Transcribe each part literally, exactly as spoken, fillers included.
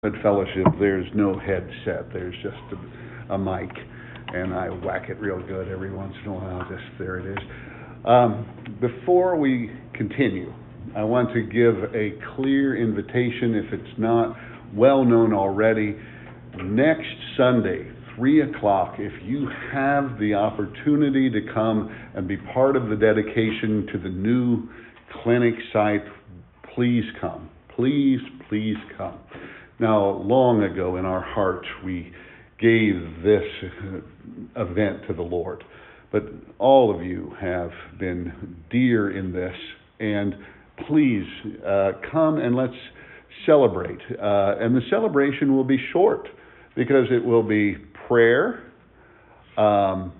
At Fellowship, there's no headset. There's just a, a mic, and I whack it real good every once in a while. Just there it is. Um, before we continue, I want to give a clear invitation, if it's not well known already. Next Sunday, three o'clock, if you have the opportunity to come and be part of the dedication to the new clinic site, please come. Please, please come. Now, long ago in our hearts, we gave this event to the Lord. But all of you have been dear in this. And please uh, come and let's celebrate. Uh, and the celebration will be short because it will be prayer, um,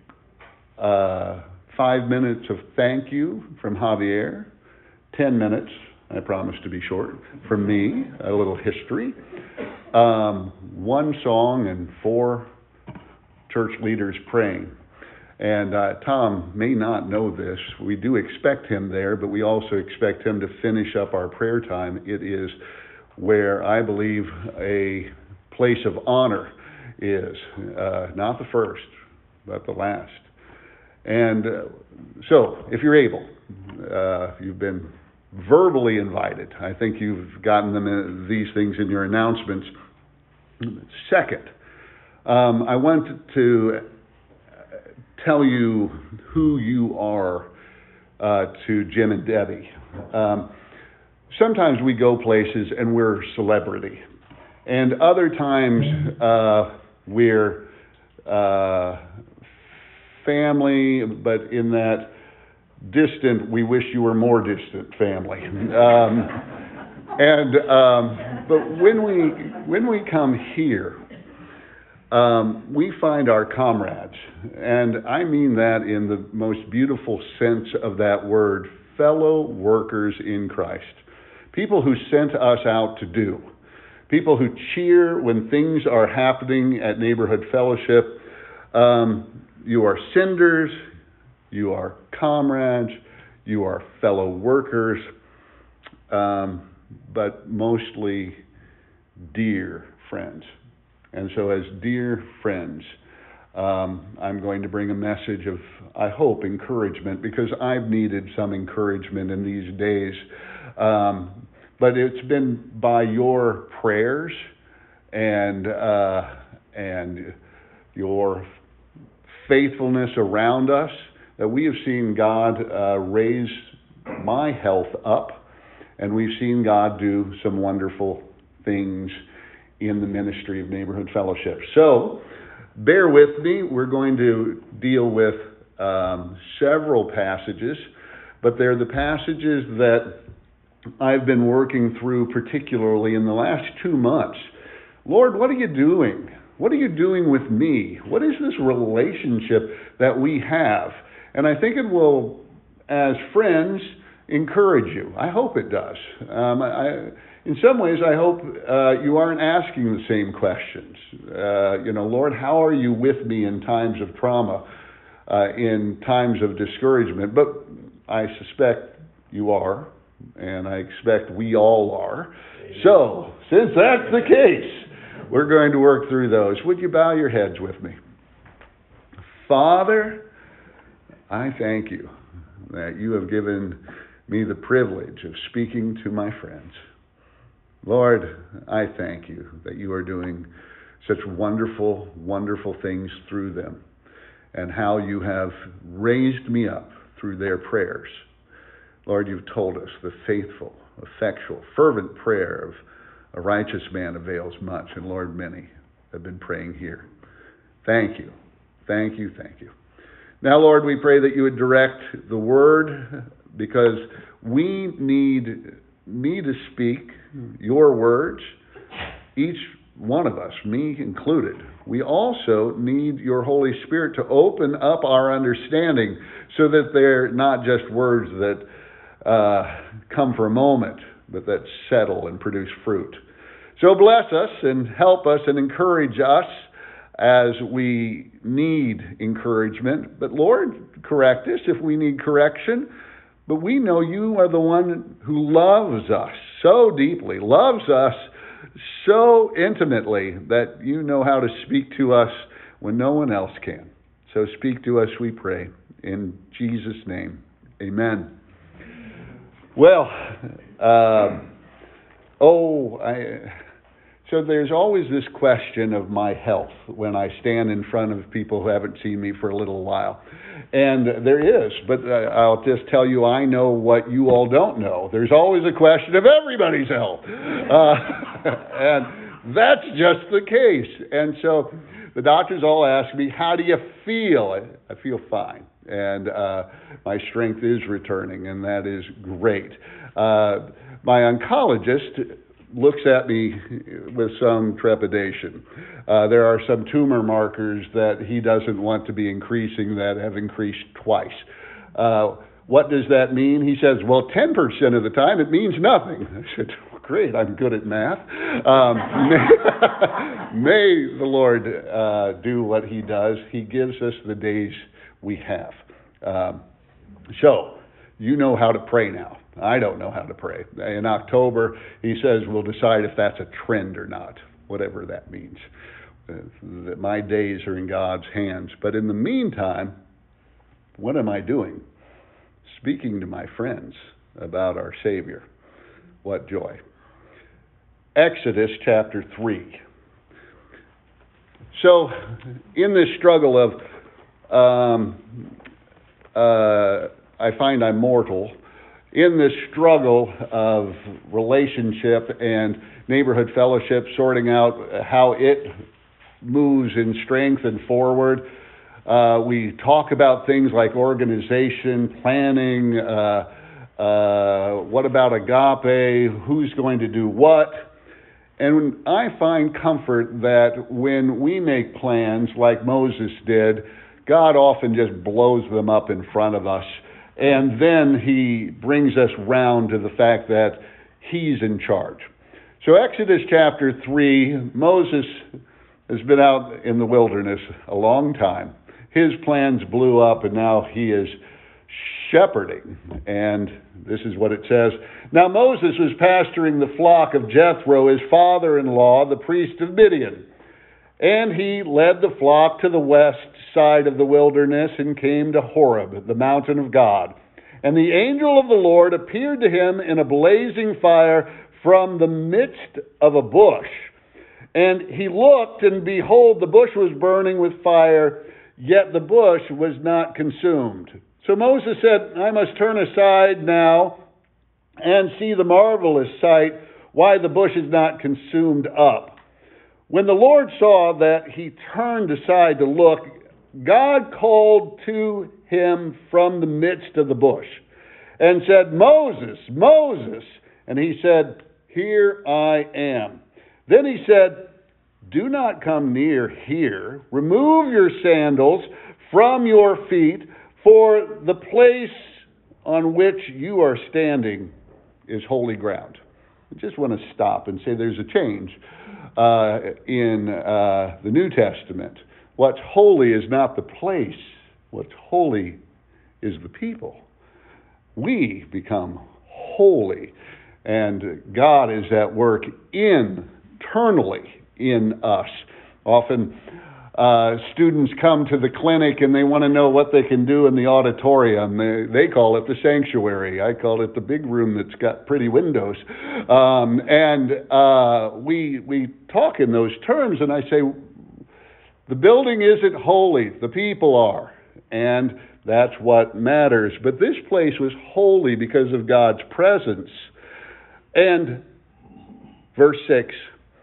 uh, five minutes of thank you from Javier, ten minutes, I promise to be short, from me, a little history, um, one song and four church leaders praying. And uh, Tom may not know this. We do expect him there, but we also expect him to finish up our prayer time. It is where I believe a place of honor is, uh, not the first, but the last. And uh, so, if you're able, uh, you've been verbally invited. I think you've gotten them in, these things in your announcements. Second, um, I want to tell you who you are uh, to Jim and Debbie. Um, sometimes we go places and we're celebrity, and other times uh, we're uh, family, but in that distant, we wish you were more distant family. Um, and um, but when we when we come here, um, we find our comrades, and I mean that in the most beautiful sense of that word, fellow workers in Christ. People who sent us out to do. People who cheer when things are happening at Neighborhood Fellowship. Um, you are senders. You are comrades, you are fellow workers, um, but mostly dear friends. And so as dear friends, um, I'm going to bring a message of, I hope, encouragement, because I've needed some encouragement in these days. Um, but it's been by your prayers and uh, and your faithfulness around us that we have seen God uh, raise my health up, and we've seen God do some wonderful things in the ministry of Neighborhood Fellowship. So, bear with me. We're going to deal with um, several passages, but they're the passages that I've been working through particularly in the last two months. Lord, what are you doing? What are you doing with me? What is this relationship that we have? And I think it will, as friends, encourage you. I hope it does. Um, I, in some ways, I hope uh, you aren't asking the same questions. Uh, you know, Lord, how are you with me in times of trauma, uh, in times of discouragement? But I suspect you are, and I expect we all are. So, since that's the case, we're going to work through those. Would you bow your heads with me? Father, I thank you that you have given me the privilege of speaking to my friends. Lord, I thank you that you are doing such wonderful, wonderful things through them, and how you have raised me up through their prayers. Lord, you've told us the faithful, effectual, fervent prayer of a righteous man avails much, and Lord, many have been praying here. Thank you, thank you, thank you. Now, Lord, we pray that you would direct the word, because we need me to speak your words, each one of us, me included. We also need your Holy Spirit to open up our understanding so that they're not just words that uh, come for a moment, but that settle and produce fruit. So bless us and help us and encourage us as we need encouragement. But Lord, correct us if we need correction. But we know you are the one who loves us so deeply, loves us so intimately that you know how to speak to us when no one else can. So speak to us, we pray. In Jesus' name, amen. Well, uh, oh, I... So there's always this question of my health when I stand in front of people who haven't seen me for a little while. And there is, but uh, I'll just tell you, I know what you all don't know. There's always a question of everybody's health. Uh, and that's just the case. And so the doctors all ask me, how do you feel? I, I feel fine. And uh, my strength is returning, and that is great. Uh, my oncologist looks at me with some trepidation. Uh, there are some tumor markers that he doesn't want to be increasing that have increased twice. Uh, what does that mean? He says, well, ten percent of the time it means nothing. I said, great, I'm good at math. Um, may, may the Lord uh, do what he does. He gives us the days we have. Um, so, you know how to pray now. I don't know how to pray. In October, he says we'll decide if that's a trend or not, whatever that means. Uh, that my days are in God's hands. But in the meantime, what am I doing? Speaking to my friends about our Savior. What joy. Exodus chapter three. So, in this struggle of, um, uh, I find I'm mortal, in this struggle of relationship and neighborhood fellowship, sorting out how it moves in strength and forward, uh, we talk about things like organization, planning, uh, uh, what about agape, who's going to do what. And I find comfort that when we make plans like Moses did, God often just blows them up in front of us. And then he brings us round to the fact that he's in charge. So Exodus chapter three, Moses has been out in the wilderness a long time. His plans blew up and now he is shepherding. And this is what it says. Now Moses was pasturing the flock of Jethro, his father-in-law, the priest of Midian. And he led the flock to the west side of the wilderness and came to Horeb, the mountain of God. And the angel of the Lord appeared to him in a blazing fire from the midst of a bush. And he looked, and behold, the bush was burning with fire, yet the bush was not consumed. So Moses said, I must turn aside now and see the marvelous sight, why the bush is not consumed up. When the Lord saw that he turned aside to look, God called to him from the midst of the bush and said, Moses, Moses. And he said, here I am. Then he said, do not come near here. Remove your sandals from your feet, for the place on which you are standing is holy ground. I just want to stop and say there's a change uh, in uh, the New Testament. What's holy is not the place. What's holy is the people. We become holy, and God is at work internally in us. Often uh, students come to the clinic and they want to know what they can do in the auditorium. They, they call it the sanctuary. I call it the big room that's got pretty windows. Um, and uh, we we talk in those terms, and I say, the building isn't holy, the people are. And that's what matters. But this place was holy because of God's presence. And verse six,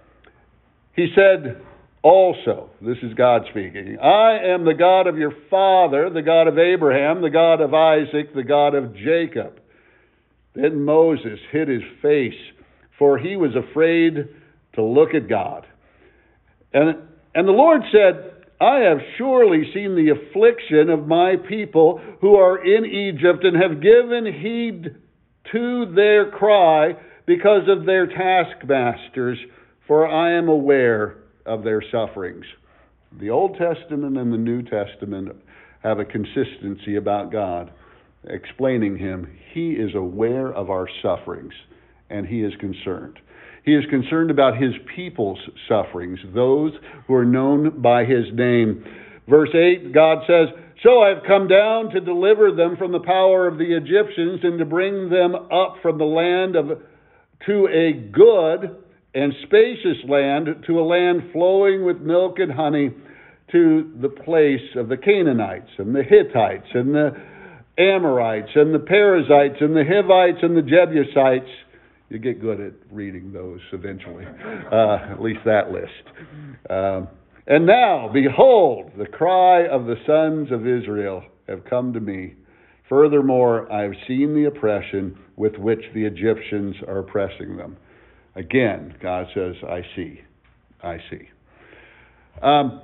he said also, this is God speaking, I am the God of your father, the God of Abraham, the God of Isaac, the God of Jacob. Then Moses hid his face, for he was afraid to look at God. And And the Lord said, I have surely seen the affliction of my people who are in Egypt and have given heed to their cry because of their taskmasters, for I am aware of their sufferings. The Old Testament and the New Testament have a consistency about God, explaining him. He is aware of our sufferings, and he is concerned. He is concerned about his people's sufferings, those who are known by his name. Verse eight, God says, "So I have come down to deliver them from the power of the Egyptians and to bring them up from the land of to a good and spacious land, to a land flowing with milk and honey, to the place of the Canaanites and the Hittites and the Amorites and the Perizzites and the Hivites and the Jebusites." You get good at reading those eventually, uh, at least that list. Um, "And now, behold, the cry of the sons of Israel have come to me. Furthermore, I have seen the oppression with which the Egyptians are oppressing them." Again, God says, I see, I see. Um,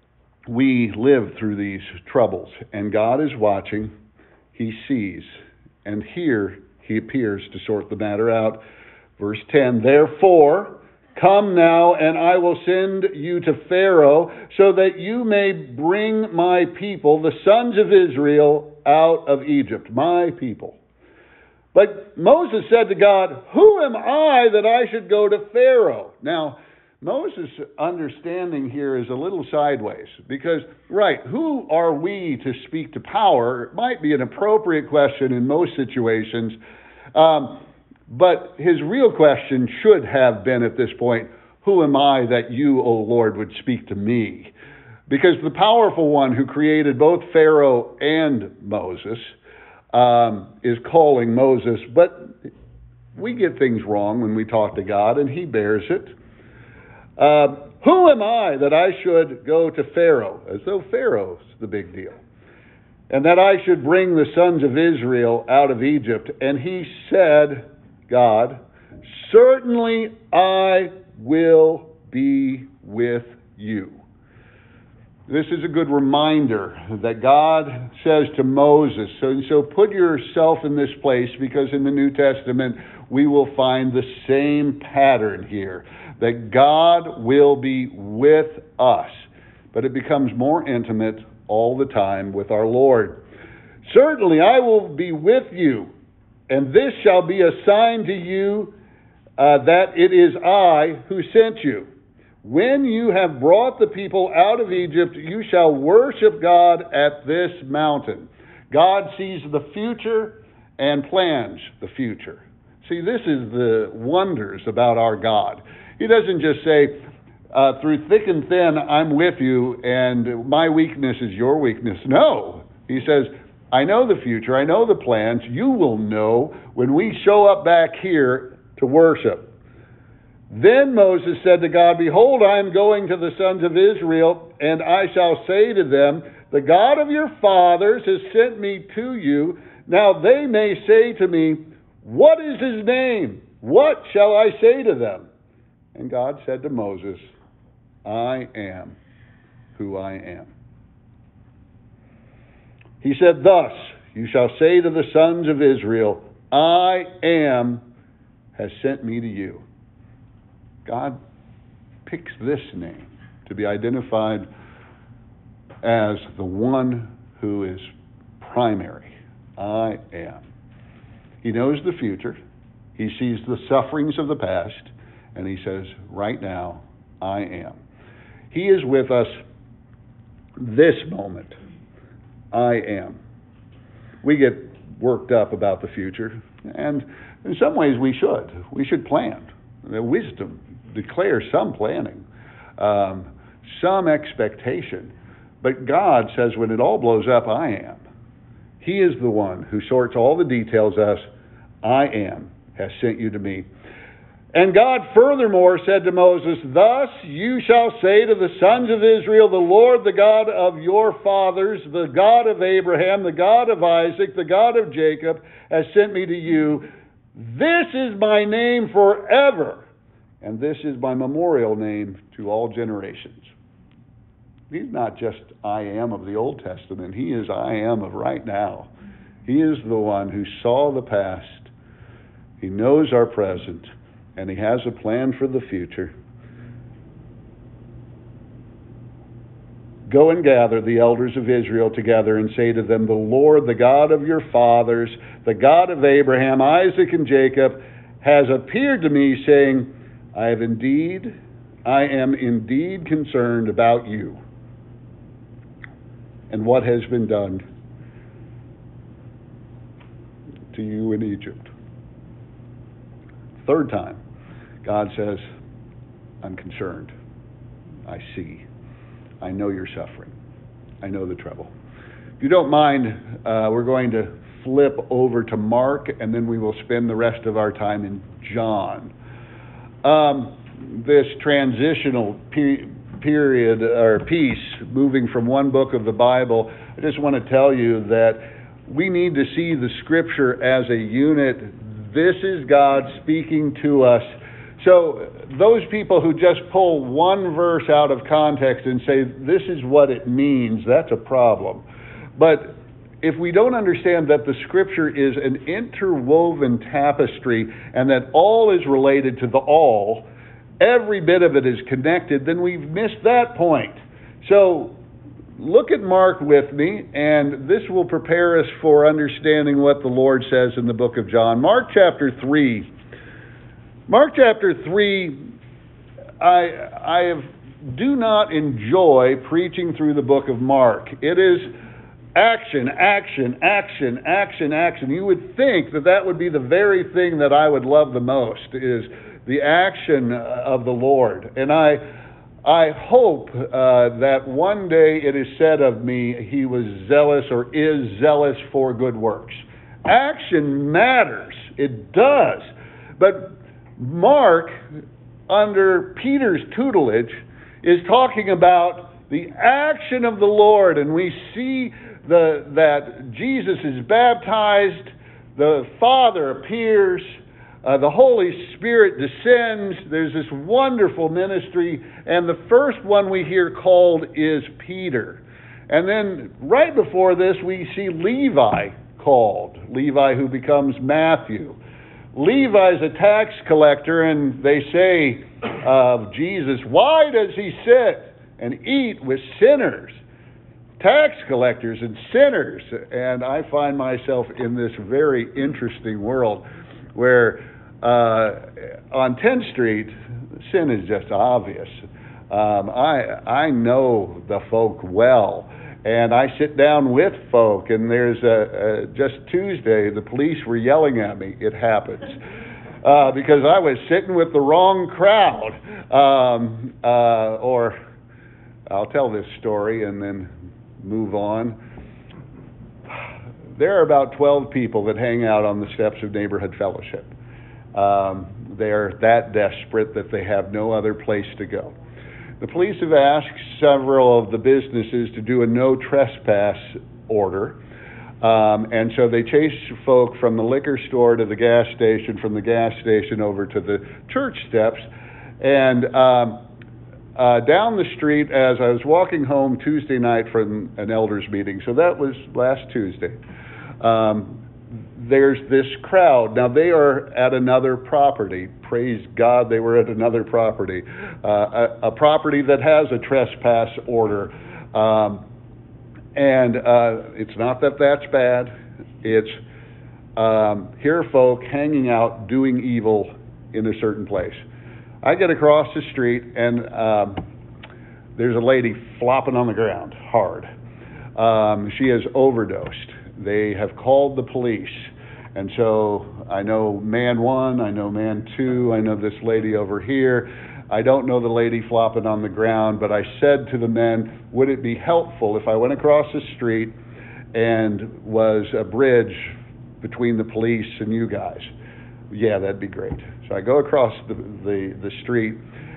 we live through these troubles, and God is watching. He sees, and here he appears to sort the matter out. Verse ten, "Therefore, come now, and I will send you to Pharaoh, so that you may bring my people, the sons of Israel, out of Egypt." My people. But Moses said to God, "Who am I that I should go to Pharaoh?" Now, Moses' understanding here is a little sideways, because, right, who are we to speak to power? It might be an appropriate question in most situations, um, but his real question should have been at this point, "Who am I that you, O Lord, would speak to me?" Because the powerful one who created both Pharaoh and Moses um, is calling Moses, but we get things wrong when we talk to God, and he bears it. Uh, "Who am I that I should go to Pharaoh?" As though Pharaoh's the big deal. "And that I should bring the sons of Israel out of Egypt." And he said, God, "Certainly I will be with you." This is a good reminder that God says to Moses, so, so put yourself in this place, because in the New Testament we will find the same pattern here, that God will be with us. But it becomes more intimate all the time with our Lord. "Certainly I will be with you, and this shall be a sign to you uh, that it is I who sent you. When you have brought the people out of Egypt, you shall worship God at this mountain." God sees the future and plans the future. See, this is the wonders about our God. He doesn't just say, uh, through thick and thin, "I'm with you, and my weakness is your weakness." No. He says, "I know the future. I know the plans. You will know when we show up back here to worship." Then Moses said to God, "Behold, I am going to the sons of Israel, and I shall say to them, the God of your fathers has sent me to you. Now they may say to me, what is his name? What shall I say to them?" And God said to Moses, "I am who I am." He said, "Thus you shall say to the sons of Israel, I am has sent me to you." God picks this name to be identified as the one who is primary. I am. He knows the future. He sees the sufferings of the past, and he says, right now, I am. He is with us this moment. I am. We get worked up about the future, and in some ways we should. We should plan. The wisdom declares some planning, um, some expectation. But God says when it all blows up, I am. He is the one who sorts all the details as I am has sent you to me. And God furthermore said to Moses, "Thus you shall say to the sons of Israel, the Lord, the God of your fathers, the God of Abraham, the God of Isaac, the God of Jacob, has sent me to you. This is my name forever, and this is my memorial name to all generations." He's not just I am of the Old Testament. He is I am of right now. He is the one who saw the past. He knows our present, and he has a plan for the future. "Go and gather the elders of Israel together and say to them, the Lord, the God of your fathers, the God of Abraham, Isaac, and Jacob, has appeared to me, saying, I have indeed, I am indeed concerned about you and what has been done to you in Egypt. Third time, God says, I'm concerned. I see. I know you're suffering. I know the trouble. If you don't mind, uh, we're going to flip over to Mark, and then we will spend the rest of our time in John. Um, this transitional pe- period or piece, moving from one book of the Bible, I just want to tell you that we need to see the Scripture as a unit. This is God speaking to us. So those people who just pull one verse out of context and say, this is what it means, that's a problem. But if we don't understand that the Scripture is an interwoven tapestry and that all is related to the all, every bit of it is connected, then we've missed that point. So look at Mark with me, and this will prepare us for understanding what the Lord says in the book of John. Mark chapter three. Mark chapter three, I, I have, do not enjoy preaching through the book of Mark. It is action, action, action, action, action. You would think that that would be the very thing that I would love the most, is the action of the Lord. And I I hope uh, that one day it is said of me, he was zealous or is zealous for good works. Action matters. It does. But Mark, under Peter's tutelage, is talking about the action of the Lord, and we see the, that Jesus is baptized, the Father appears, uh, the Holy Spirit descends, there's this wonderful ministry, and the first one we hear called is Peter. And then right before this we see Levi called, Levi who becomes Matthew. Levi's a tax collector, and they say of Jesus, why does he sit and eat with sinners, tax collectors and sinners? And I find myself in this very interesting world where uh, on tenth Street, sin is just obvious. Um, I I know the folk well. And I sit down with folk, and there's a, a just Tuesday, the police were yelling at me. It happens. Uh, because I was sitting with the wrong crowd. Um, uh, or I'll tell this story and then move on. There are about twelve people that hang out on the steps of Neighborhood Fellowship. Um, they're that desperate that they have no other place to go. The police have asked several of the businesses to do a no trespass order, um, and so they chase folk from the liquor store to the gas station, from the gas station over to the church steps, and um, uh, down the street as I was walking home Tuesday night from an elders meeting, so that was last Tuesday, um, there's this crowd. Now, they are at another property. Praise God, they were at another property. Uh, a, a property that has a trespass order. Um, and uh, it's not that that's bad. It's um, here are folk hanging out doing evil in a certain place. I get across the street, and um, there's a lady flopping on the ground hard. Um, she has overdosed. They have called the police. And so I know man one, I know man two, I know this lady over here. I don't know the lady flopping on the ground, but I said to the men, would it be helpful if I went across the street and was a bridge between the police and you guys? Yeah, that'd be great. So I go across the the, the street,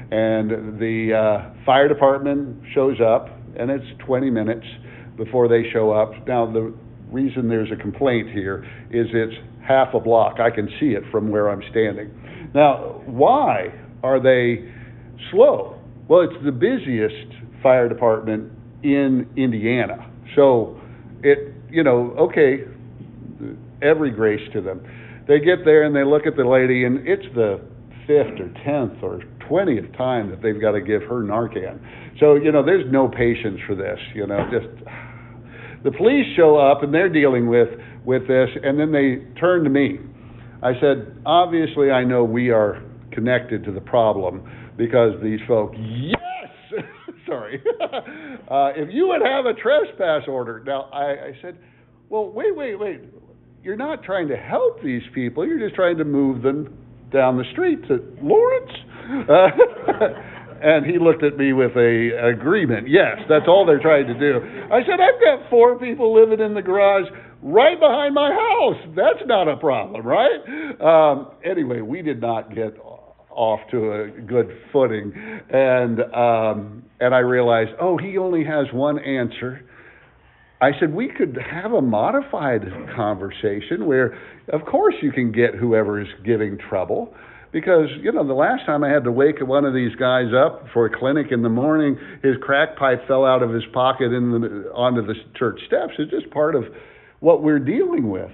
and the uh, fire department shows up, and it's twenty minutes before they show up. Now, the reason there's a complaint here is it's half a block. I can see it from where I'm standing. Now, why are they slow? Well, it's the busiest fire department in Indiana. So, it, you know, okay, every grace to them. They get there and they look at the lady, and it's the fifth or tenth or twentieth time that they've got to give her Narcan. So, you know, there's no patience for this, you know, just... The police show up, and they're dealing with, with this, and then they turn to me. I said, obviously, I know we are connected to the problem, because these folk, yes, sorry, uh, if you would have a trespass order. Now, I, I said, well, wait, wait, wait. You're not trying to help these people. You're just trying to move them down the street to Lawrence. Uh, and he looked at me with a agreement. Yes, that's all they're trying to do. I said, I've got four people living in the garage right behind my house. That's not a problem, right? Um, anyway, we did not get off to a good footing. And um, and I realized, oh, he only has one answer. I said, we could have a modified conversation where, of course, you can get whoever is giving trouble. Because, you know, the last time I had to wake one of these guys up for a clinic in the morning, his crack pipe fell out of his pocket in the, onto the church steps. It's just part of what we're dealing with.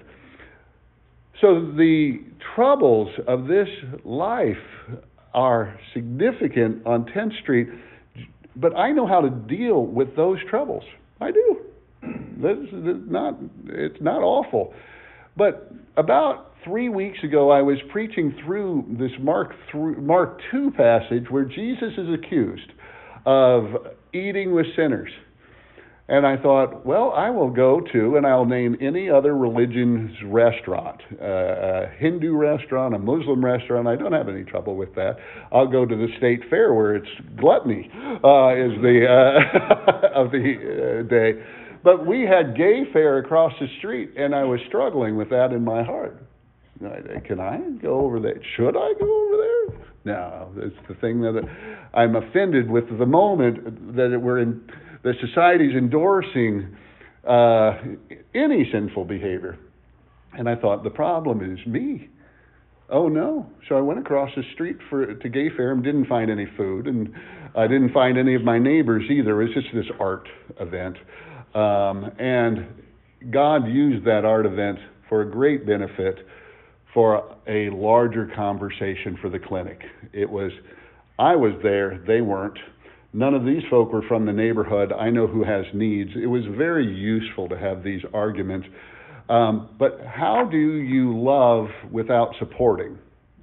So the troubles of this life are significant on tenth Street, but I know how to deal with those troubles. I do. This is not, it's not awful. But about three weeks ago, I was preaching through this Mark through Mark two passage where Jesus is accused of eating with sinners. And I thought, well, I will go to, and I'll name any other religion's restaurant, uh, a Hindu restaurant, a Muslim restaurant. I don't have any trouble with that. I'll go to the state fair where it's gluttony uh, is the uh, of the uh, day. But we had gay fair across the street, and I was struggling with that in my heart. Can I go over there? Should I go over there? No, it's the thing that I'm offended with the moment that we're in. The society's endorsing uh, any sinful behavior. And I thought, the problem is me. Oh, no. So I went across the street for to Gay Fair and didn't find any food. And I didn't find any of my neighbors either. It was just this art event. Um, and God used that art event for a great benefit for a larger conversation for the clinic. It was, I was there, they weren't. None of these folk were from the neighborhood. I know who has needs. It was very useful to have these arguments. Um, but how do you love without supporting?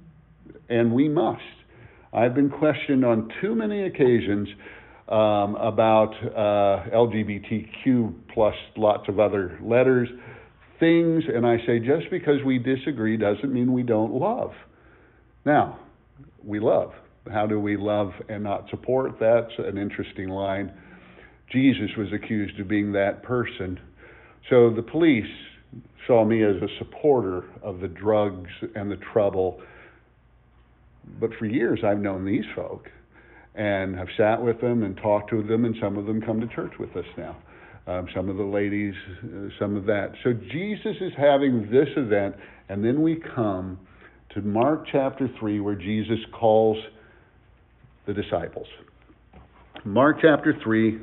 And we must. I've been questioned on too many occasions um, about uh, L G B T Q plus lots of other letters, things, and I say just because we disagree doesn't mean we don't love. Now, we love. How do we love and not support? That's an interesting line. Jesus was accused of being that person. So the police saw me as a supporter of the drugs and the trouble. But for years I've known these folk and have sat with them and talked to them, and some of them come to church with us now. Um, some of the ladies, uh, some of that. So Jesus is having this event, and then we come to Mark chapter three, where Jesus calls the disciples. Mark chapter three,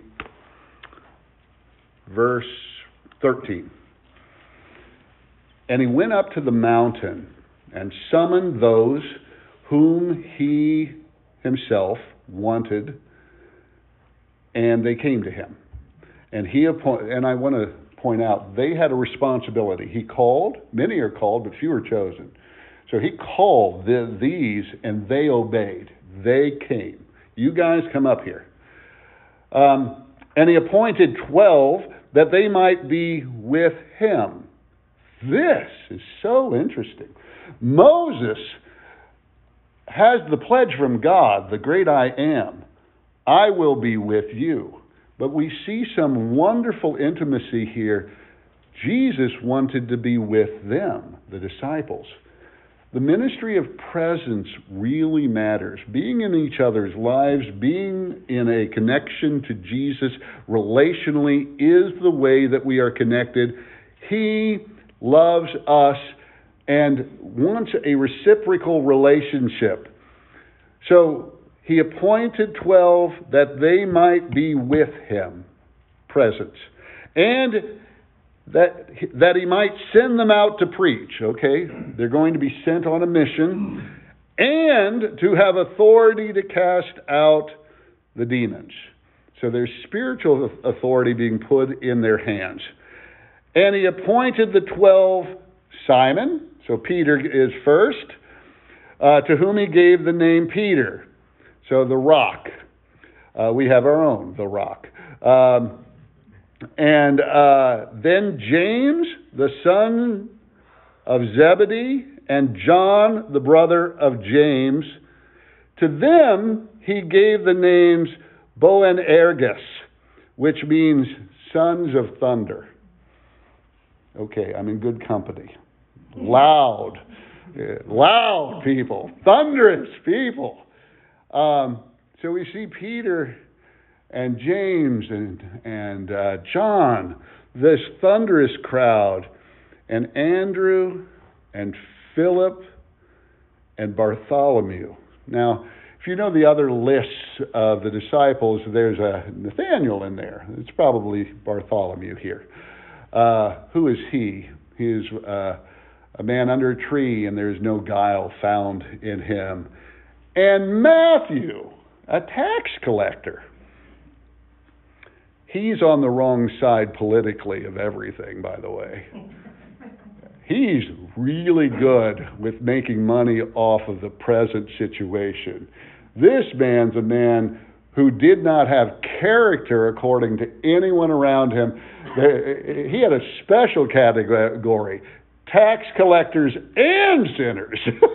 verse thirteen. And he went up to the mountain and summoned those whom he himself wanted, and they came to him. And he appointed, and I want to point out, they had a responsibility. He called, many are called, but few are chosen. So he called the, these, and they obeyed. They came. You guys come up here. Um, and he appointed twelve that they might be with him. This is so interesting. Moses has the pledge from God, the great I am. I will be with you. But we see some wonderful intimacy here. Jesus wanted to be with them, the disciples. The ministry of presence really matters. Being in each other's lives, being in a connection to Jesus relationally is the way that we are connected. He loves us and wants a reciprocal relationship. So he appointed twelve that they might be with him, presence, and that that he might send them out to preach. Okay, they're going to be sent on a mission, and to have authority to cast out the demons. So there's spiritual authority being put in their hands. And he appointed the twelve, Simon, so Peter is first, uh, to whom he gave the name Peter. So the rock. Uh, we have our own, the rock. Um, and uh, then James, the son of Zebedee, and John, the brother of James. To them he gave the names Boanerges, which means sons of thunder. Okay, I'm in good company. Loud, loud people, thunderous people. Um, so we see Peter and James and, and uh, John, this thunderous crowd, and Andrew and Philip and Bartholomew. Now, if you know the other lists of the disciples, there's a Nathaniel in there. It's probably Bartholomew here. Uh, who is he? He is uh, a man under a tree, and there's no guile found in him. And Matthew, a tax collector. He's on the wrong side politically of everything, by the way. He's really good with making money off of the present situation. This man's a man who did not have character according to anyone around him. He had a special category, tax collectors and sinners.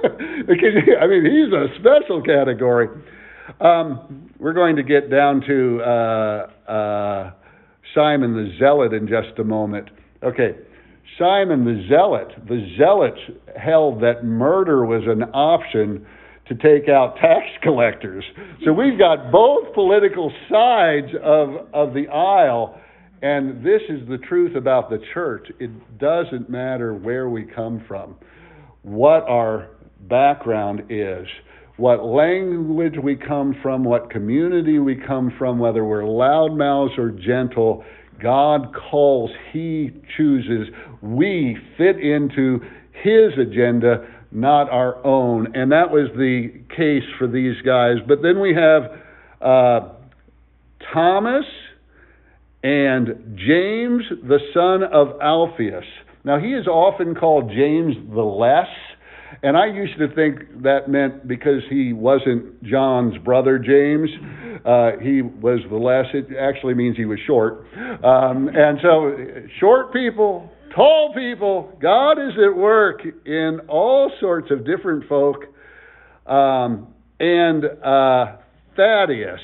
I mean, he's a special category. Um, we're going to get down to uh, uh, Simon the Zealot in just a moment. Okay. Simon the Zealot, the Zealots held that murder was an option to take out tax collectors. So we've got both political sides of, of the aisle, and this is the truth about the church. It doesn't matter where we come from, what our background is, what language we come from, what community we come from, whether we're loudmouths or gentle. God calls, He chooses. We fit into His agenda, not our own. And that was the case for these guys. But then we have uh, Thomas and James, the son of Alphaeus. Now, he is often called James the Less. And I used to think that meant because he wasn't John's brother, James, uh, he was the less. It actually means he was short. Um, and so short people, tall people, God is at work in all sorts of different folk. Um, and uh, Thaddeus.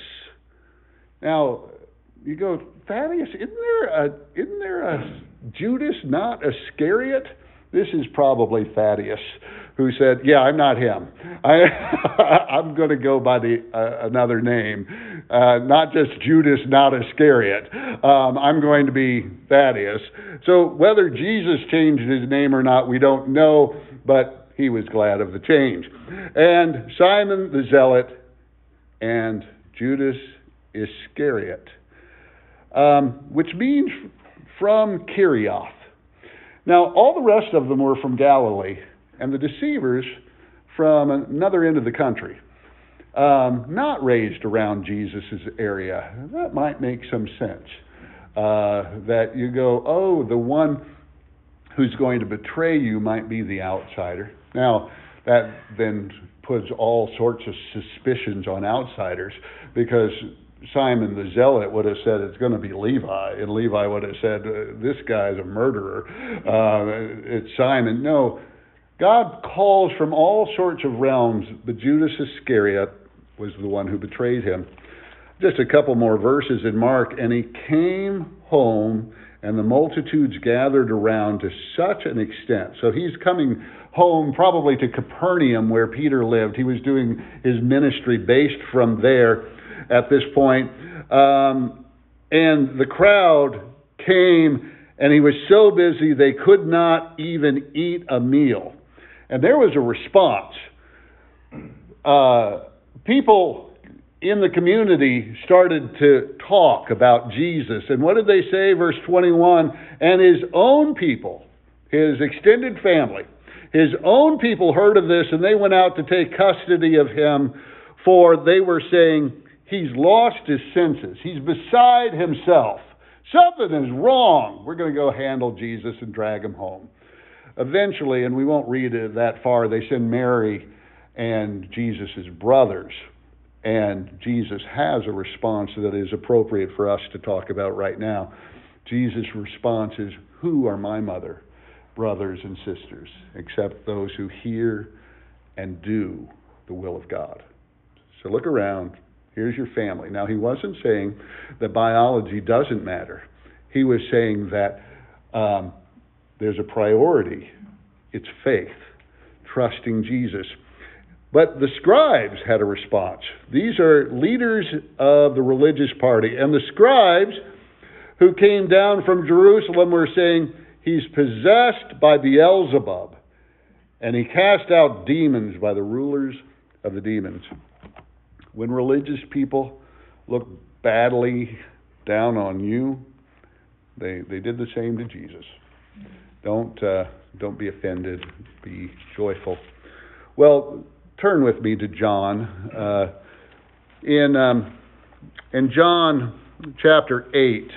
Now, you go, Thaddeus, isn't there a, isn't there a Judas, not Iscariot? This is probably Thaddeus, who said, yeah, I'm not him. I, I'm going to go by the uh, another name, uh, not just Judas, not Iscariot. Um, I'm going to be Thaddeus. So whether Jesus changed his name or not, we don't know, but he was glad of the change. And Simon the Zealot and Judas Iscariot, um, which means from Kerioth. Now, all the rest of them were from Galilee, and the deceivers from another end of the country, um, not raised around Jesus' area. That might make some sense. Uh, that you go, oh, the one who's going to betray you might be the outsider. Now, that then puts all sorts of suspicions on outsiders, because Simon the Zealot would have said it's going to be Levi, and Levi would have said uh, this guy's a murderer. Uh, it's Simon. No, God calls from all sorts of realms, but Judas Iscariot was the one who betrayed him. Just a couple more verses in Mark. And he came home, and the multitudes gathered around to such an extent. So he's coming home probably to Capernaum, where Peter lived. He was doing his ministry based from there at this point. Um, and the crowd came, and he was so busy they could not even eat a meal. And there was a response. Uh, people in the community started to talk about Jesus. And what did they say? Verse twenty-one, and his own people, his extended family, his own people heard of this, and they went out to take custody of him, for they were saying, he's lost his senses. He's beside himself. Something is wrong. We're going to go handle Jesus and drag him home. Eventually, and we won't read it that far, they send Mary and Jesus' brothers. And Jesus has a response that is appropriate for us to talk about right now. Jesus' response is, "Who are my mother, brothers and sisters, except those who hear and do the will of God?" So look around. Here's your family. Now, he wasn't saying that biology doesn't matter. He was saying that um, there's a priority. It's faith, trusting Jesus. But the scribes had a response. These are leaders of the religious party. And the scribes who came down from Jerusalem were saying, "He's possessed by Beelzebub, and he cast out demons by the rulers of the demons." When religious people look badly down on you, they they did the same to Jesus. Don't uh, don't be offended. Be joyful. Well, turn with me to John. Uh, in um, in John chapter eight,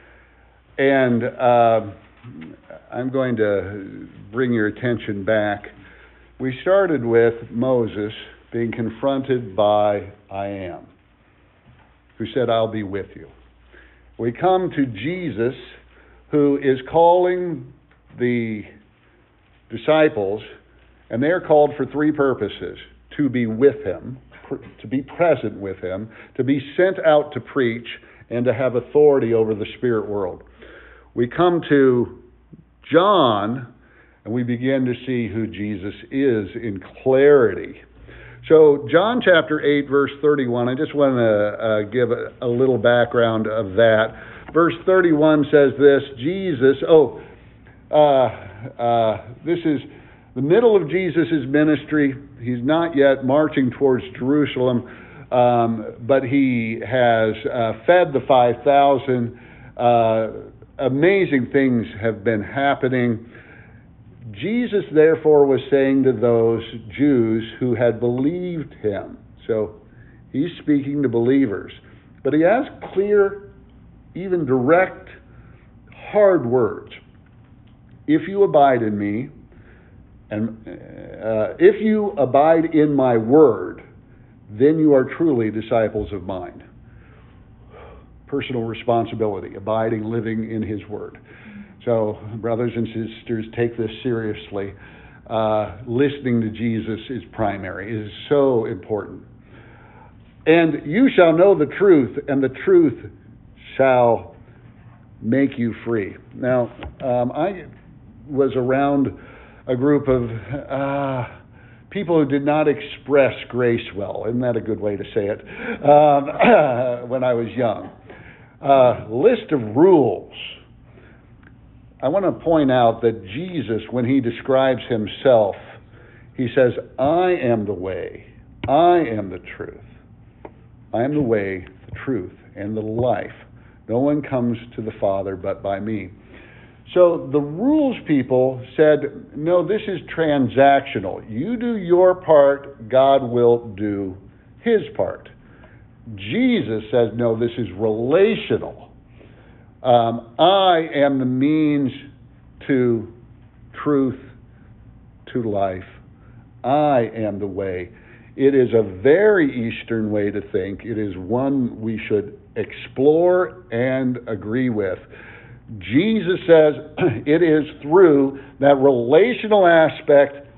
and uh, I'm going to bring your attention back. We started with Moses being confronted by I am, who said, "I'll be with you." We come to Jesus, who is calling the disciples, and they are called for three purposes: to be with him, to be present with him, to be sent out to preach, and to have authority over the spirit world. We come to John, and we begin to see who Jesus is in clarity. So John chapter eight, verse thirty-one, I just want to uh, give a, a little background of that. Verse thirty-one says this, Jesus, oh, uh, uh, this is the middle of Jesus' ministry. He's not yet marching towards Jerusalem, um, but he has uh, fed the five thousand. Uh, amazing things have been happening. Jesus, therefore, was saying to those Jews who had believed him. So he's speaking to believers. But he has clear, even direct, hard words. If you abide in me, and uh, if you abide in my word, then you are truly disciples of mine. Personal responsibility, abiding, living in his word. So, brothers and sisters, take this seriously. Uh, listening to Jesus is primary. It is so important. And you shall know the truth, and the truth shall make you free. Now, um, I was around a group of uh, people who did not express grace well. Isn't that a good way to say it? Um, when I was young. Uh, list of rules. I want to point out that Jesus, when he describes himself, he says, "I am the way, I am the truth. I am the way, the truth, and the life. No one comes to the Father but by me." So the rules people said, no, this is transactional. You do your part, God will do his part. Jesus says, no, this is relational. Um, I am the means to truth, to life. I am the way. It is a very Eastern way to think. It is one we should explore and agree with. Jesus says it is through that relational aspect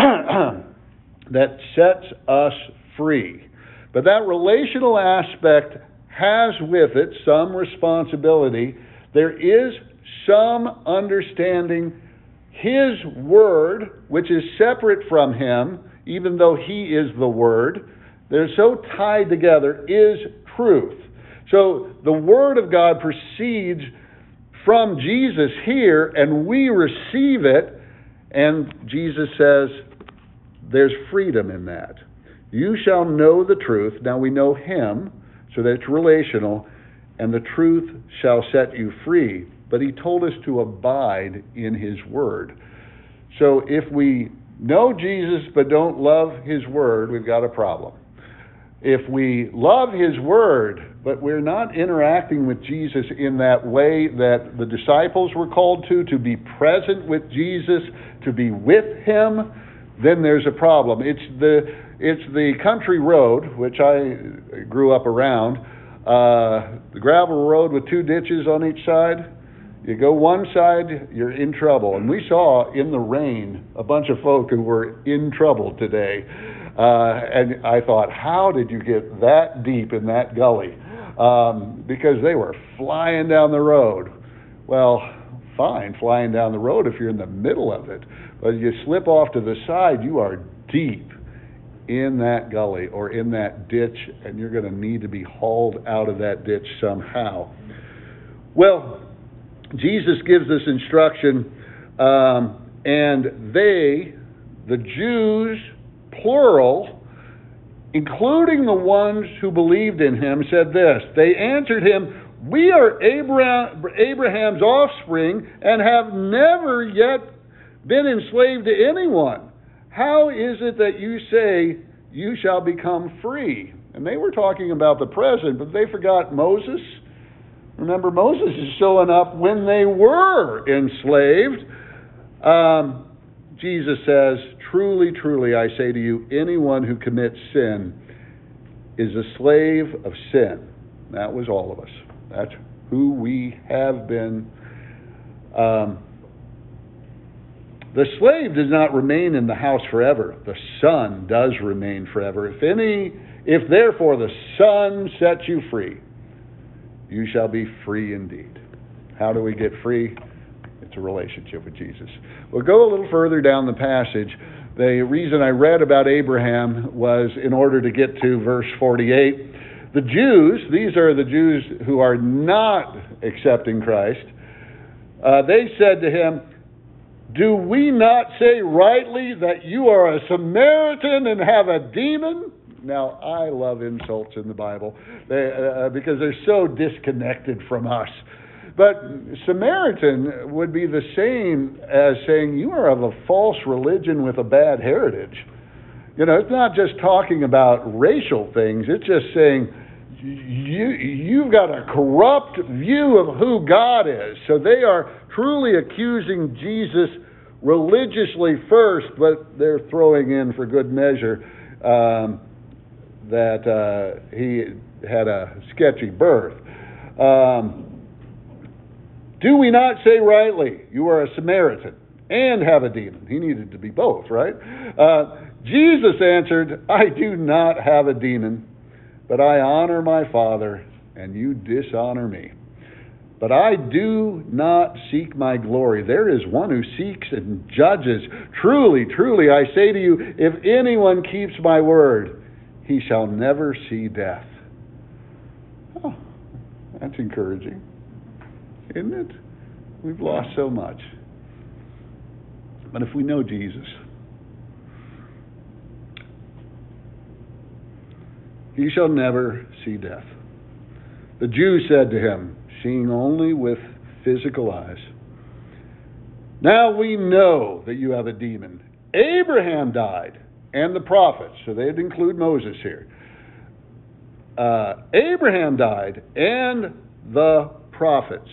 that sets us free. But that relational aspect has with it some responsibility. There is some understanding his word, which is separate from him, even though he is the word. They're so tied together, is truth. So the word of God proceeds from Jesus here, and we receive it, and Jesus says there's freedom in that. You shall know the truth. Now we know him, so that's relational, and the truth shall set you free. But he told us to abide in his word. So if we know Jesus but don't love his word, we've got a problem. If we love his word, but we're not interacting with Jesus in that way that the disciples were called to, to be present with Jesus, to be with him, then there's a problem. It's the it's the country road, which I grew up around, uh, the gravel road with two ditches on each side. You go one side, you're in trouble. And we saw in the rain a bunch of folk who were in trouble today. Uh, and I thought, how did you get that deep in that gully? Um, because they were flying down the road. Well, fine, flying down the road if you're in the middle of it. But you slip off to the side, you are deep in that gully or in that ditch, and you're going to need to be hauled out of that ditch somehow. Well, Jesus gives this instruction, um, and they, the Jews, plural, including the ones who believed in him, said this. They answered him, "We are Abraham, Abraham's offspring and have never yet been enslaved to anyone. How is it that you say you shall become free?" And they were talking about the present, but they forgot Moses. Remember, Moses is showing up when they were enslaved. Um, Jesus says, "Truly, truly, I say to you, anyone who commits sin is a slave of sin." That was all of us. That's who we have been. Um, the slave does not remain in the house forever. The Son does remain forever. If any, if therefore the Son sets you free, you shall be free indeed. How do we get free? It's a relationship with Jesus. We'll go a little further down the passage. The reason I read about Abraham was in order to get to verse forty-eight. The Jews, these are the Jews who are not accepting Christ, uh, they said to him, "Do we not say rightly that you are a Samaritan and have a demon?" Now, I love insults in the Bible they, uh, because they're so disconnected from us. But Samaritan would be the same as saying you are of a false religion with a bad heritage. You know, it's not just talking about racial things. It's just saying you, you've got a corrupt view of who God is. So they are truly accusing Jesus religiously first, but they're throwing in for good measure um, that uh, he had a sketchy birth. Um, Do we not say rightly, you are a Samaritan and have a demon? He needed to be both, right? Uh, Jesus answered, "I do not have a demon, but I honor my Father, and you dishonor me. But I do not seek my glory. There is one who seeks and judges. Truly, truly, I say to you, if anyone keeps my word, he shall never see death." Oh, that's encouraging, isn't it? We've lost so much. But if we know Jesus, he shall never see death. The Jews said to him, seeing only with physical eyes, "Now we know that you have a demon. Abraham died, and the prophets," so they'd include Moses here. Uh, Abraham died, and the prophets.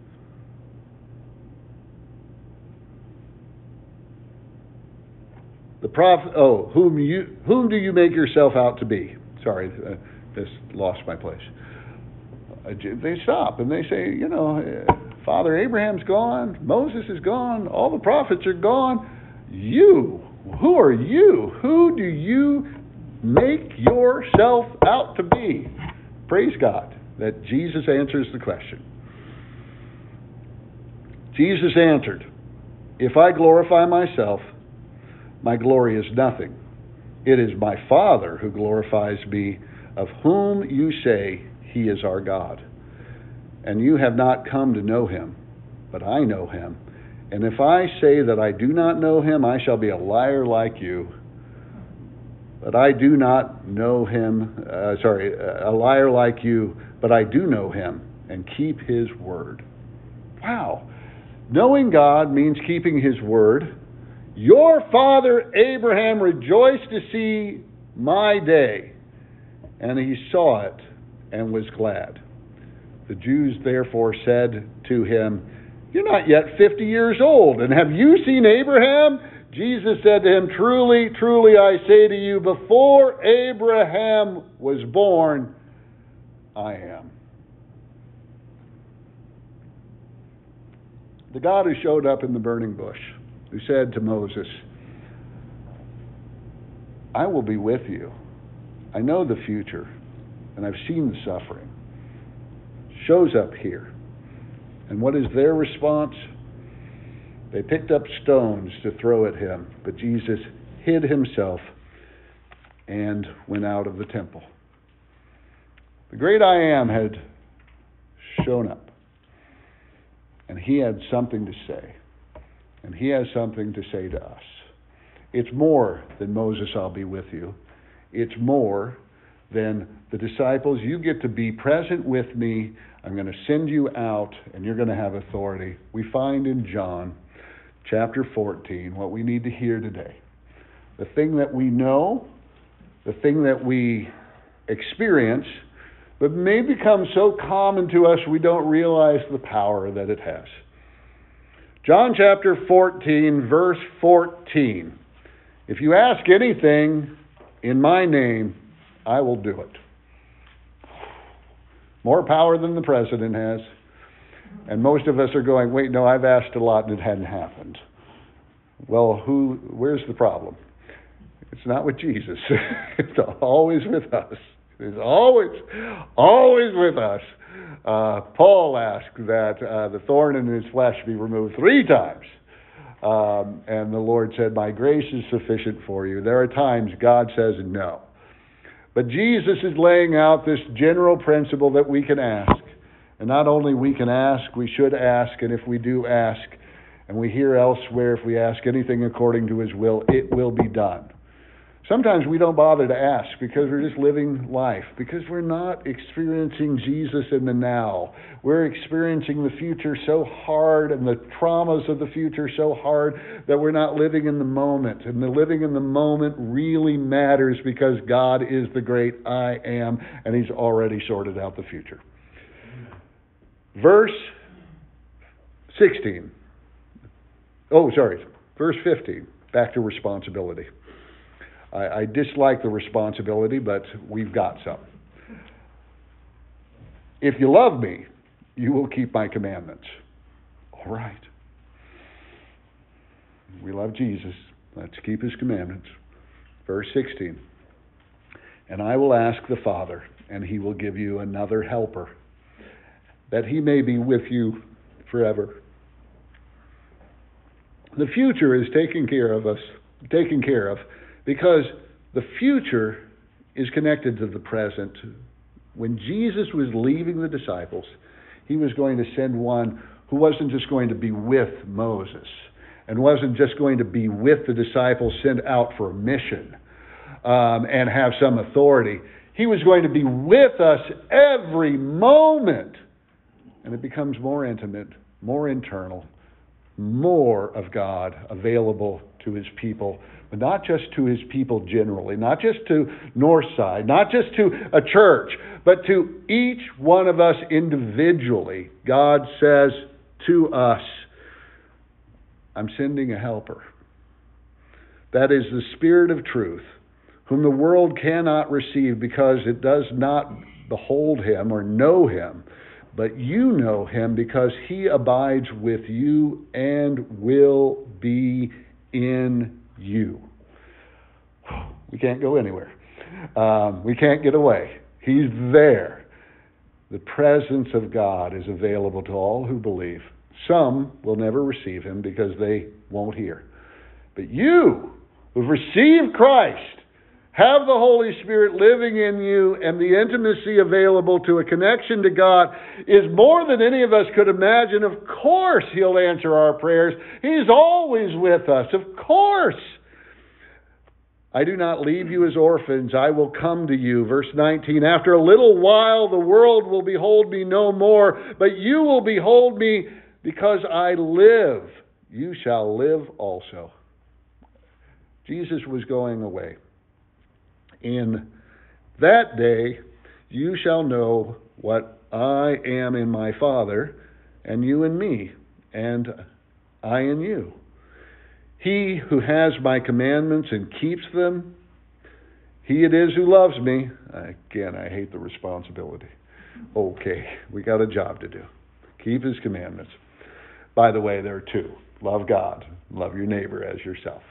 The prophet, oh, whom you, whom do you make yourself out to be? Sorry, uh, just lost my place. Uh, they stop and they say, you know, uh, Father Abraham's gone, Moses is gone, all the prophets are gone. You, who are you? Who do you make yourself out to be? Praise God that Jesus answers the question. Jesus answered, "If I glorify myself, my glory is nothing. It is my Father who glorifies me, of whom you say he is our God. And you have not come to know him, but I know him. And if I say that I do not know him, I shall be a liar like you. But I do not know him, uh, sorry, a liar like you, but I do know him and keep his word." Wow. Knowing God means keeping his word. Your father Abraham rejoiced to see my day, and he saw it and was glad. The Jews therefore said to him, "You're not yet fifty years old, and have you seen Abraham? Jesus said to him, "Truly, truly, I say to you, before Abraham was born, I am." The God who showed up in the burning bush, who said to Moses, "I will be with you. I know the future, and I've seen the suffering," shows up here. And what is their response? They picked up stones to throw at him, but Jesus hid himself and went out of the temple. The great I Am had shown up, and he had something to say, and he has something to say to us. It's more than Moses, I'll be with you. It's more than the disciples, you get to be present with me. I'm going to send you out, and you're going to have authority. We find in John chapter fourteen what we need to hear today. The thing that we know, the thing that we experience, but may become so common to us we don't realize the power that it has. John chapter fourteen, verse fourteen. If you ask anything in my name, I will do it. More power than the president has. And most of us are going, wait, no, I've asked a lot and it hadn't happened. Well, who? Where's the problem? It's not with Jesus. It's always with us. It's always, always with us. Uh, Paul asked that uh, the thorn in his flesh be removed three times. Um, and the Lord said, my grace is sufficient for you. There are times God says no. But Jesus is laying out this general principle that we can ask. And not only we can ask, we should ask. And if we do ask, and we hear elsewhere, if we ask anything according to His will, it will be done. Sometimes we don't bother to ask because we're just living life, because we're not experiencing Jesus in the now. We're experiencing the future so hard and the traumas of the future so hard that we're not living in the moment. And the living in the moment really matters because God is the great I Am, and He's already sorted out the future. Verse sixteen. Oh, sorry. Verse fifteen. Back to responsibility. I, I dislike the responsibility, but we've got some. If you love me, you will keep my commandments. All right. We love Jesus. Let's keep His commandments. Verse sixteen. And I will ask the Father, and He will give you another helper, that He may be with you forever. The future is taken care of us, taken care of, because the future is connected to the present. When Jesus was leaving the disciples, He was going to send one who wasn't just going to be with Moses and wasn't just going to be with the disciples sent out for a mission um, and have some authority. He was going to be with us every moment. And it becomes more intimate, more internal, more of God available to His people. But not just to His people generally, not just to Northside, not just to a church, but to each one of us individually. God says to us, I'm sending a helper. That is the Spirit of truth, whom the world cannot receive because it does not behold Him or know Him. But you know Him because He abides with you and will be in you. We can't go anywhere. Um, we can't get away. He's there. The presence of God is available to all who believe. Some will never receive Him because they won't hear. But you who've received Christ have the Holy Spirit living in you, and the intimacy available to a connection to God is more than any of us could imagine. Of course He'll answer our prayers. He's always with us. Of course. I do not leave you as orphans. I will come to you. Verse nineteen, after a little while the world will behold me no more, but you will behold me because I live. You shall live also. Jesus was going away. In that day you shall know what I am in my Father, and you in me, and I in you. He who has my commandments and keeps them, he it is who loves me. Again, I hate the responsibility. Okay, we got a job to do. Keep his commandments. By the way, there are two. Love God. Love your neighbor as yourself.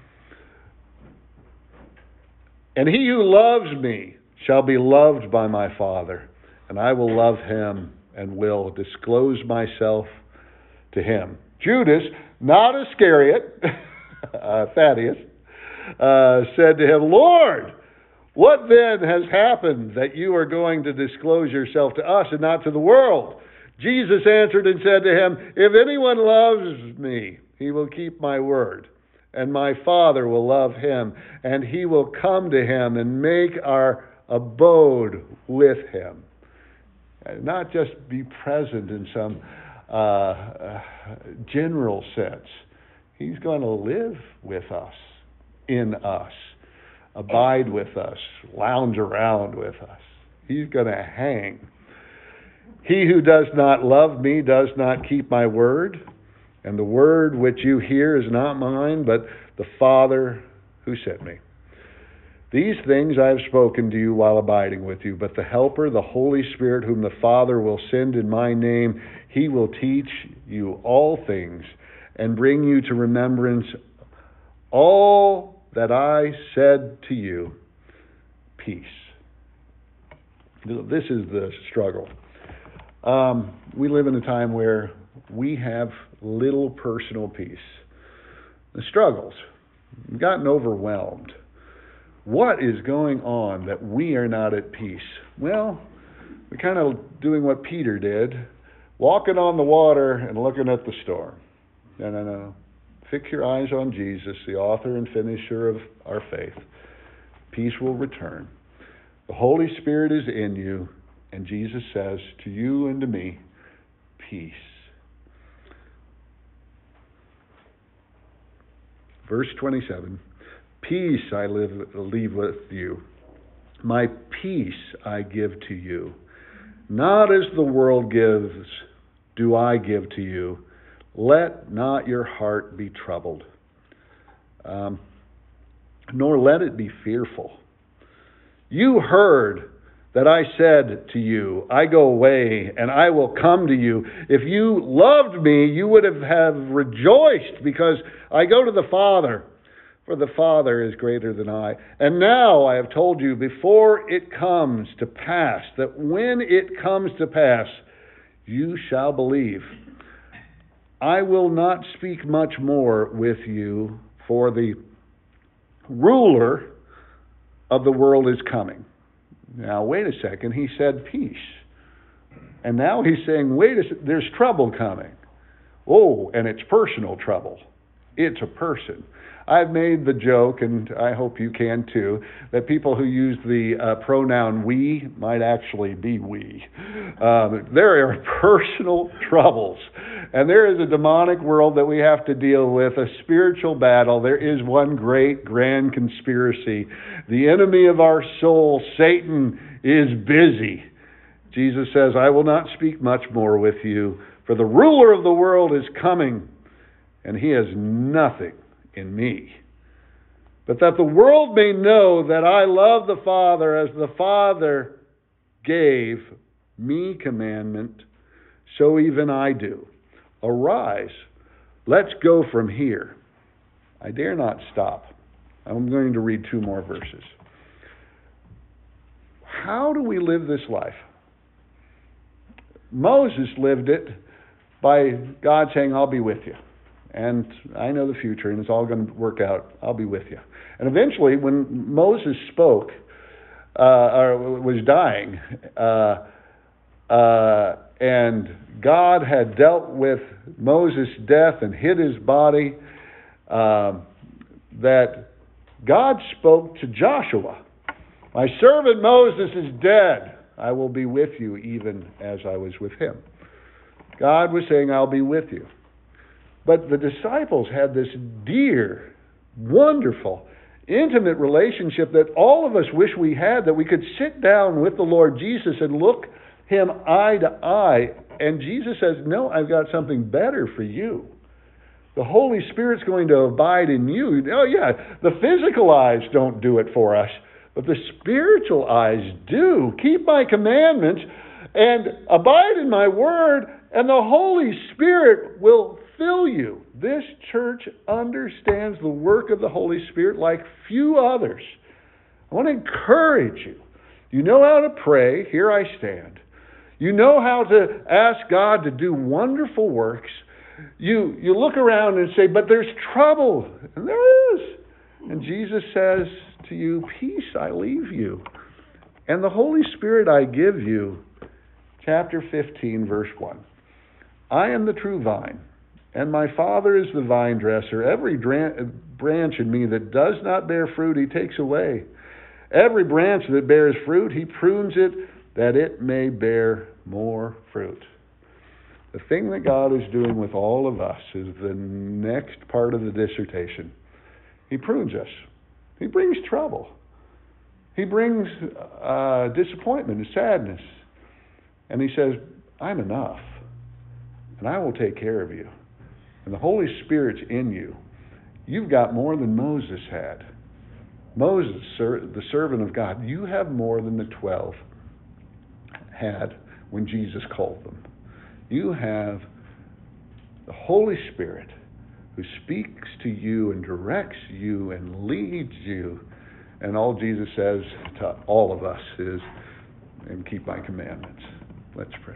And he who loves me shall be loved by my Father, and I will love him and will disclose myself to him. Judas, not Iscariot, uh, Thaddeus, uh, said to him, Lord, what then has happened that you are going to disclose yourself to us and not to the world? Jesus answered and said to him, if anyone loves me, he will keep my word, and my Father will love him, and he will come to him and make our abode with him. And not just be present in some uh, uh, general sense. He's going to live with us, in us, abide with us, lounge around with us. He's going to hang. He who does not love me does not keep my word, and the word which you hear is not mine, but the Father who sent me. These things I have spoken to you while abiding with you, but the Helper, the Holy Spirit, whom the Father will send in my name, he will teach you all things and bring you to remembrance all that I said to you. Peace. This is the struggle. Um, we live in a time where we have little personal peace. The struggles. We've gotten overwhelmed. What is going on that we are not at peace? Well, we're kind of doing what Peter did, walking on the water and looking at the storm. No, no, no. Fix your eyes on Jesus, the author and finisher of our faith. Peace will return. The Holy Spirit is in you, and Jesus says to you and to me, peace. Verse twenty-seven, peace I live, leave with you. My peace I give to you. Not as the world gives, do I give to you. Let not your heart be troubled, um, nor let it be fearful. You heard that I said to you, I go away and I will come to you. If you loved me, you would have, have rejoiced because I go to the Father, for the Father is greater than I. And now I have told you before it comes to pass, that when it comes to pass, you shall believe. I will not speak much more with you, for the ruler of the world is coming. Now, wait a second. He said peace. And now he's saying, wait a second, there's trouble coming. Oh, and it's personal trouble. It's a person. I've made the joke, and I hope you can too, that people who use the uh, pronoun we might actually be we. Um, there are personal troubles. And there is a demonic world that we have to deal with, a spiritual battle. There is one great, grand conspiracy. The enemy of our soul, Satan, is busy. Jesus says, I will not speak much more with you, for the ruler of the world is coming, and he has nothing in me. But that the world may know that I love the Father as the Father gave me commandment, so even I do. Arise, let's go from here. I dare not stop. I'm going to read two more verses. How do we live this life? Moses lived it by God saying, I'll be with you. And I know the future, and it's all going to work out. I'll be with you. And eventually, when Moses spoke, uh, or was dying, uh, uh, and God had dealt with Moses' death and hid his body, um, that God spoke to Joshua. My servant Moses is dead. I will be with you even as I was with him. God was saying, I'll be with you. But the disciples had this dear, wonderful, intimate relationship that all of us wish we had, that we could sit down with the Lord Jesus and look him eye to eye. And Jesus says, no, I've got something better for you. The Holy Spirit's going to abide in you. Oh yeah, the physical eyes don't do it for us, but the spiritual eyes do. Keep my commandments and abide in my word, and the Holy Spirit will fill you. This church understands the work of the Holy Spirit like few others. I want to encourage you. You know how to pray. Here I stand. You know how to ask God to do wonderful works. You, you look around and say, but there's trouble. And there is. And Jesus says to you, peace I leave you. And the Holy Spirit I give you. Chapter fifteen, verse one. I am the true vine, and my Father is the vine dresser. Every dra- branch in me that does not bear fruit, he takes away. Every branch that bears fruit, he prunes it, that it may bear more fruit. The thing that God is doing with all of us is the next part of the dissertation. He prunes us. He brings trouble. He brings uh, disappointment and sadness. And he says, I'm enough. And I will take care of you. And the Holy Spirit's in you. You've got more than Moses had. Moses, the servant of God, you have more than the twelve had when Jesus called them. You have the Holy Spirit who speaks to you and directs you and leads you. And all Jesus says to all of us is, and keep my commandments. Let's pray.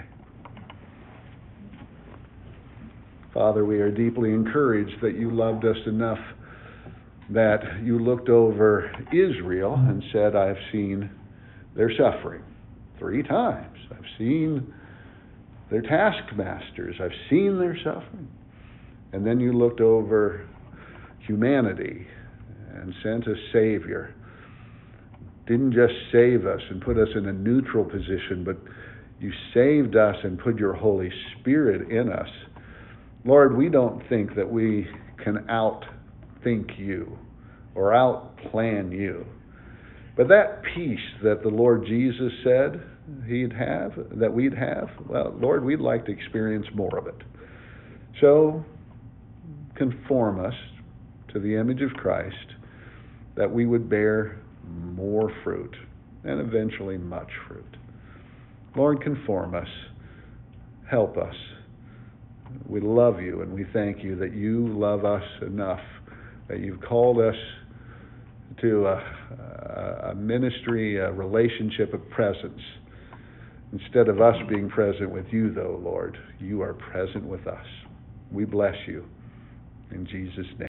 Father, we are deeply encouraged that you loved us enough that you looked over Israel and said, I've seen their suffering three times. I've seen their taskmasters. I've seen their suffering. And then you looked over humanity and sent a Savior. Didn't just save us and put us in a neutral position, but you saved us and put your Holy Spirit in us. Lord, we don't think that we can outthink you or outplan you. But that peace that the Lord Jesus said he'd have, that we'd have, well, Lord, we'd like to experience more of it. So, conform us to the image of Christ, that we would bear more fruit, and eventually much fruit. Lord, conform us. Help us. We love you, and we thank you that you love us enough, that you've called us to a, a ministry, a relationship of presence. Instead of us being present with you, though, Lord, you are present with us. We bless you in Jesus' name.